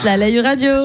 على يو راديو.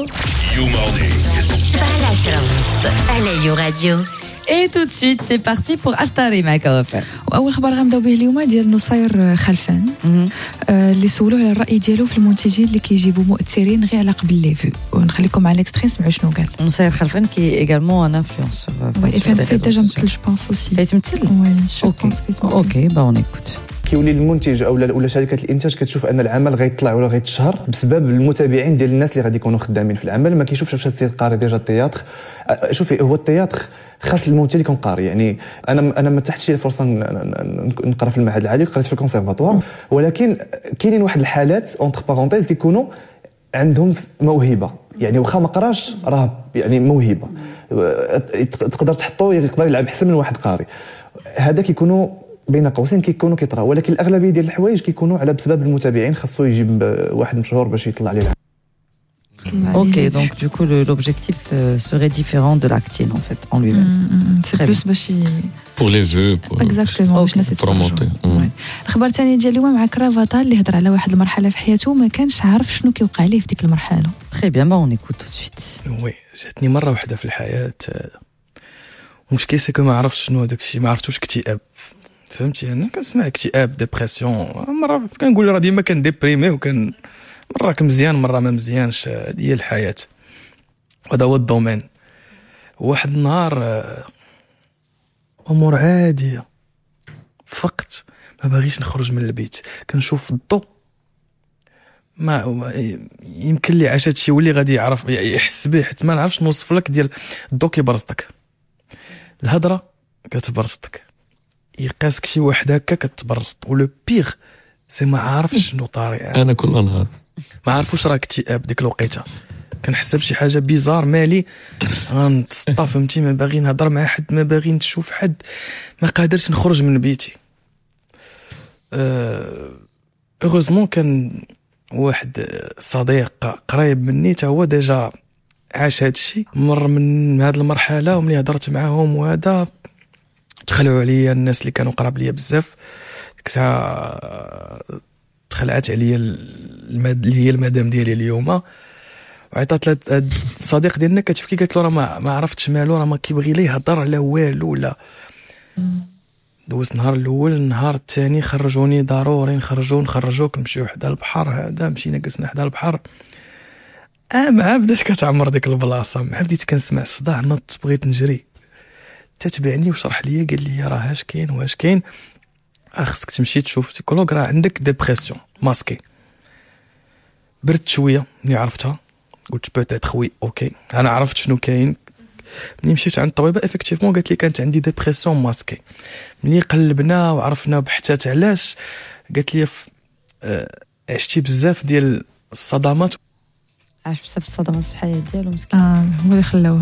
على يو راديو. Et tout de suite, c'est parti pour Ashtari Makaofer. واول خبر غنبداو به اليوم ديال نصير خلفان اللي سولوه على الراي ديالو في المنتجين اللي كيجيبوا مؤثرين غير على قبل لي فيو ونخليكم مع ليكستري نسمعوا شنو قال. نصير خلفان كي également un influenceur. fait déjà مثل جو بونس اوسي. فيتمثل؟ اوكي با اون ايكوت. كيولي المنتج ولا شركه الانتاج كتشوف ان العمل غيطلع ولا غيتشهر بسبب المتابعين ديال الناس اللي غادي يكونوا خدامين في العمل. ما كيشوفش واش السيد قاري ديجا التياتر. شوفي هو التياتر خاص الممثل يكون قاري. يعني انا ما تحتش لي فرصه نقرا في المعهد العالي، قريت في الكونسيرفاتوار، ولكن كاينين واحد الحالات اونتر بارونتيز كيكونوا عندهم موهبه، يعني واخا ما قراش راه يعني موهبه تقدر تحطو يقدر يلعب احسن من واحد قاري. هذا كيكونوا بين قوسين كيكونوا كيطراو، ولكن الاغلبيه ديال الحوايج كيكونوا على بسبب المتابعين. خاصو يجيب واحد مشهور باش يطلع عليه. Ok, donc du coup l'objectif serait différent de l'acting en fait en lui-même. C'est plus pour les yeux, pour exactement باش الناس promoter. الخبر الثاني ديال اليوم مع كرافاتا اللي هضر على واحد المرحله في حياته ما كانش عارف شنو كيوقع ليه في ديك المرحله. Très bien, bah on écoute tout de suite. وي جاتني مره واحده في الحياه المشكل سي كو ما عرفتش شنو هذاك الشيء، ما عرفتوش اكتئاب. فهمتي انا كنسمع اكتئاب ديبرسيون، مره كنقول راه ديما كنديبريمي وكان مرة مزيان مرة ما مزيانش. هذه هي الحياة وهذا هو الدومين. واحد النهار أمور عادية فقط ما باغيش نخرج من البيت، كنشوف الضوء ما يمكن لي عاش هادشي واللي غادي يعرف يحس به، حيت ما نعرفش نوصف لك. ديال الضوء كيبرصدك، الهضرة كتبرصدك، يقاسك شي واحد هكا كتبرصد، ولو بيغ سي ما عارفش شنو طاري. انا كل نهار ما عرفوش راه اكتئاب ديك الوقيته. كنحس بشي حاجه بيزار مالي غنتسطى، فهمتي؟ ما باغي نهضر مع حد، ما باغي نشوف حد، ما قادرش نخرج من بيتي. اوغوزمون كان واحد صديق قريب مني تا هو ديجا عاش هادشي، مر من هاد المرحله، وملي هضرت معاهم وهذا دخلوا عليا الناس اللي كانوا قراب ليا بزاف. ديك الساعه تخلعت عليا اللي هي المدام ديالي اليوم، وعيطات الصديق ديالنا كتبكي، قالت له راه ما عرفتش مالو، راه ما كيبغي ليه يهضر على والو. لا دوزت النهار الاول، النهار الثاني خرجوني ضروري نخرجوك نمشيو حدا البحر. هذا مشينا جلسنا حدا البحر، مع بدات كتعمر ديك البلاصه، مع بديت كنسمع صداع، نط بغيت نجري، تتبعني وشرح لي قال لي راه اش كاين واش كاين، راه خصك تمشي تشوف سيكولوج، راه عندك ديبرسيون ماسكي. برد شويه ملي عرفتها، قلت بوتيت خوي اوكي انا عرفت شنو كاين. ملي مشيت عند الطبيبه افكتيفمون قالت لي كانت عندي ديبرسيون ماسكي. ملي قلبنا وعرفنا بحثات علاش، قالت لي عشتي بزاف ديال الصدمات. عاش بزاف الصدمات في الحياه ديالو مسكين. هو اللي خلاوه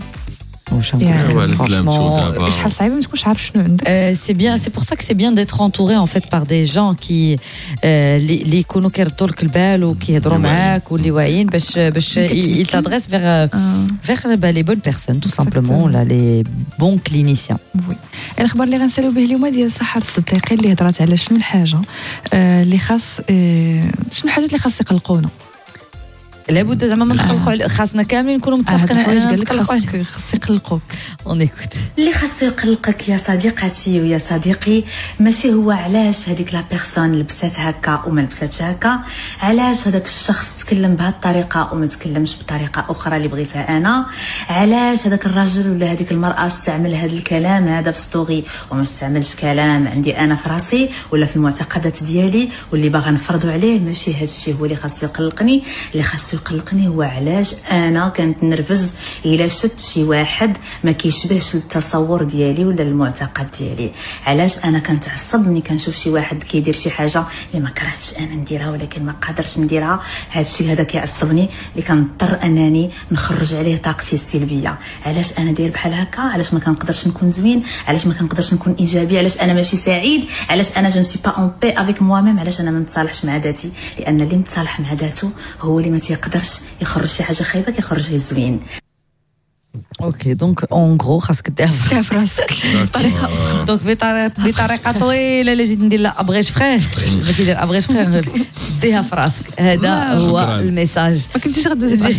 شحال صعيبه ما تكونش عارف شنو عندك. سي بيان، سي بور سا كو سي بيان ديتر انتوري ان فيت بار دي جون كي اللي يكونوا كيردوا لك البال وكيهضروا معاك واللي واعيين باش يتادريس فيغ لي بون بيرسون تو سامبلومون لا لي بون كلينيسيان. وي الخبر اللي غنسالو به اليوم ديال سحر الصديقي اللي هضرات على شنو الحاجه اللي خاص شنو الحاجات اللي خاص يقلقونا. لابد زعما ما نتخلقوا، خاصنا كاملين نكونوا متفقين على قال لك خاص يقلقوك. اون ايكوت اللي خاصو يقلقك يا صديقتي ويا صديقي ماشي هو علاش هذيك لا بيرسون لبسات هكا وما لبساتش هكا، علاش هذاك الشخص تكلم بهذه الطريقه وما تكلمش بطريقه اخرى اللي بغيتها انا، علاش هذاك الرجل ولا هذيك المراه استعمل هذا الكلام هذا في ستوري وما استعملش كلام عندي انا في راسي ولا في المعتقدات ديالي واللي باغا نفرضوا عليه. ماشي هذا الشيء هو اللي خاصو يقلقني. اللي خاصو يقلقني هو علاش انا كنت نرفز الا شفت شي واحد ما كيشبهش التصور ديالي ولا المعتقد ديالي، علاش انا كنتعصب ملي كنشوف شي واحد كيدير شي حاجه اللي ما كرهتش انا نديرها ولكن ما قادرش نديرها. هذا الشيء هذا كيعصبني، اللي كنضطر انني نخرج عليه طاقتي السلبيه. علاش انا داير بحال هكا، علاش ما كنقدرش نكون زوين، علاش ما كنقدرش نكون ايجابي، علاش انا ماشي سعيد، علاش انا جو نسي با اون بي افيك موا ميم، علاش انا ما نتصالحش مع ذاتي. لان اللي متصالح مع ذاته هو اللي ما تيقدرش يخرج شي حاجه خايبه كيخرج غير الزوين. اوكي دونك اون غرو خاصك ديها في راسك بطريقه اخرى. دونك بطريقه طويله الا جيت ندير لا ابغيش فخير ما كيدير ابغيش فخير ديها في راسك. هذا هو الميساج. ما كنتيش غدوز